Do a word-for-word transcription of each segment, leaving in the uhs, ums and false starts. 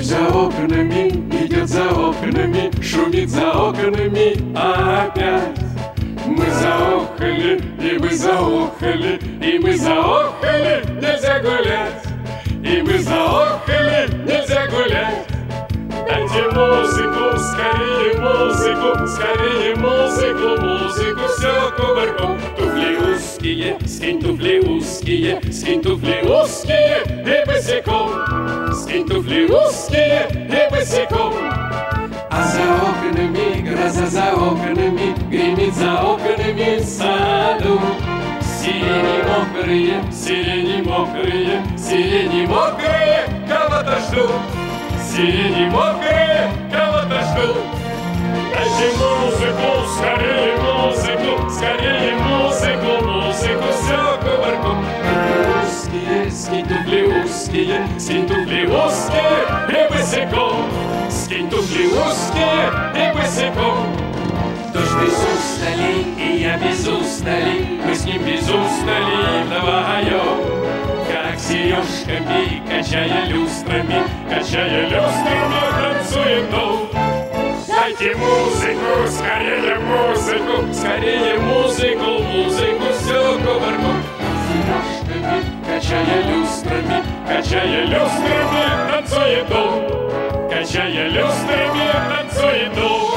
за окнами, идет за окнами, шумит за окнами опять. Мы заохали, и мы заохали, и мы заохали, нельзя гулять. И мы заохали, нельзя гулять. Дайте музыку, скорее музыку, скорее музыку, музыку, все кувырком. Туфли узкие, скинь туфли узкие, скинь туфли узкие и босиком. Скинь туфли узкие и босиком. А за окнами, гроза за окнами, гремит за окнами в саду. Сирени мокрые, сирени мокрые, сирени мокрые, кого-то ждут. Сирени мокрые, кого-то ждут. Дайте музыку, скорее музыку, скорее музыку, музыку, все кувырком. Узкие, скинь туфли узкие, скинь туфли узкие и босиком. Скинь туфли узкие и босиком. Дождь без устали, и я без устали, мы с ним без устали вдвоем. Как сережками, качая люстрами, качая люстрами, танцует дом. Дайте музыку, скорее музыку, скорее музыку, музыку, все кувырком. Сережками, качая люстрами, качая люстрами, танцует дом. Качая люстрами, танцует дом.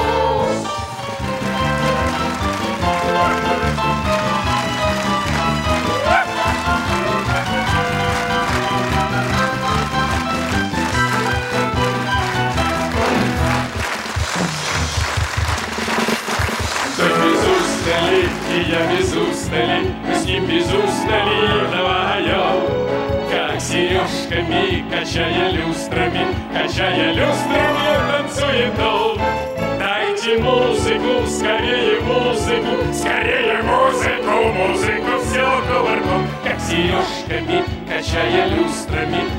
И я без устали, мы с ним без устали вдвоем. Как сережками, качая люстрами, качая люстрами, танцует дом. Дайте музыку, скорее музыку, скорее музыку, музыку, все кувырком. Как сережками, качая люстрами,